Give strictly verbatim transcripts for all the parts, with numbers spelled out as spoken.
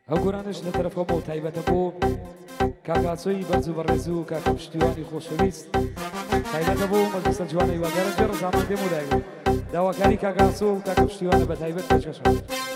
ئەو گۆرانش لە تەرەفەوە بۆ تایبەتە بۆ کاکاچۆی بەرز و بەڕێز و کاکە پشتیوانی خۆشەویست تایبەتە بۆ مەجلیسە جوانەی واگەرە جێ ڕەزامان دێم و دایگە داواکاری کاکاچۆ و کاکە پشتیوانە بە تایبەت پێشکەشە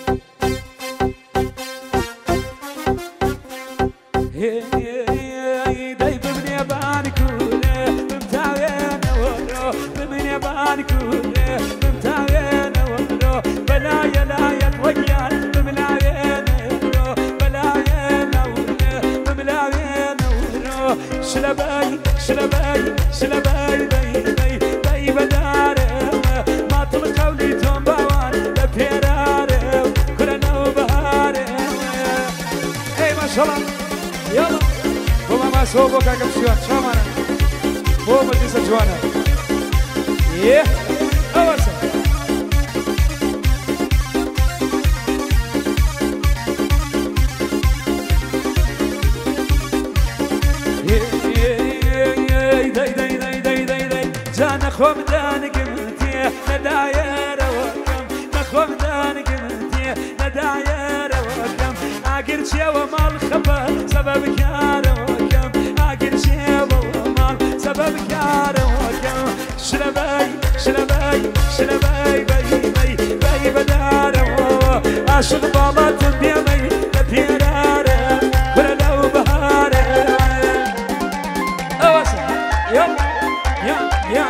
دەی ببنێ بانی کوورێ بمتاوێنەوە ببنێ بانی کوورێ بمتاوێنەوە بەلایە لایەت وەگیان بملاوێنەوە بەلایەنەوە بملاوێنەوە شلەبای شلەبای شلەبای بەی بەی بەی بەدارەوە ماتڵ قەولی تۆم باوان لە پێرارەوە کورەنەوە بەهارەوە ئەی ماشەڵڵا يلا بابا ما سوبو كاكا بشوان شامانا بو مجلسة جوانا ايه اوسا داي داي داي داي داي داي جانا خوم دانك منتي نداير وكم نخوم دانك منتي نداير وكم اقر شي ومال خبر سبب كاره وكم اقر شي ومال سبب كاره وكم شلباي شلباي شلباي باي باي باي بداره عاشق بالات بيمي لبيراره كل لو بهاره اوسع يلا يا يا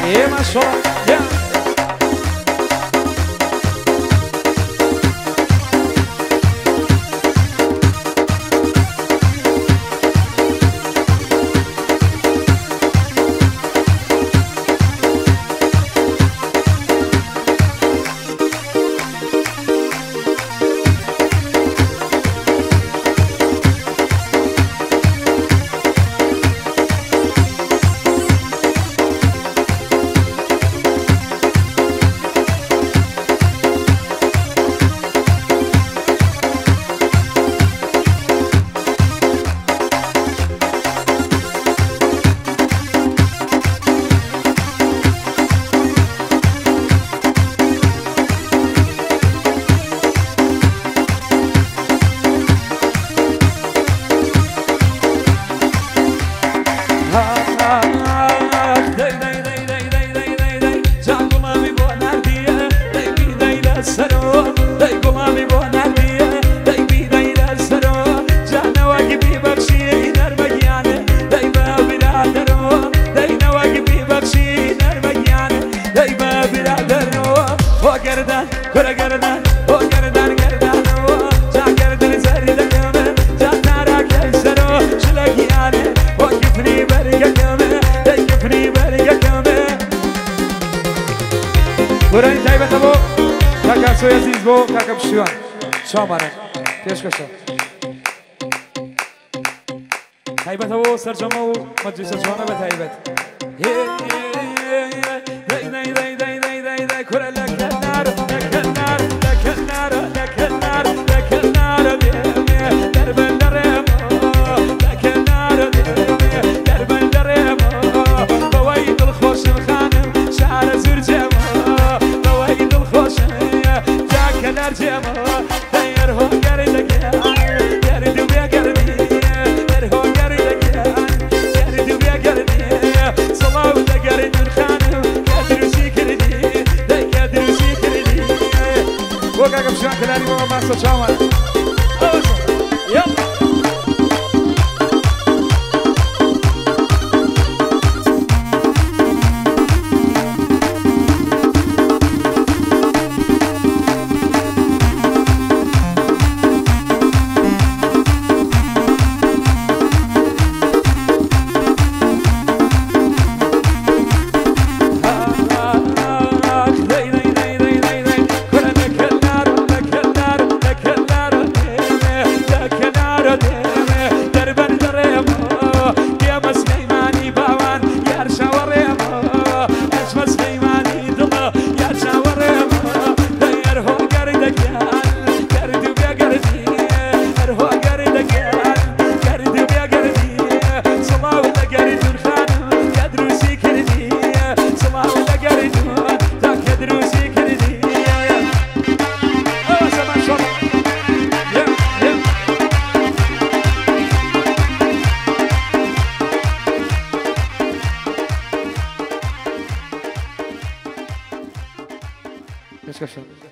ايه ما شاء الله. برای تایبت بو کاکا سوی عزیز بو کاکا بشیوان شامانه پیش کشم تایبت بو سرجمه و مجلس سرجمه به تایبت وكاكا بشوان كلاري بابا ماسو شاوان يلا Let's go.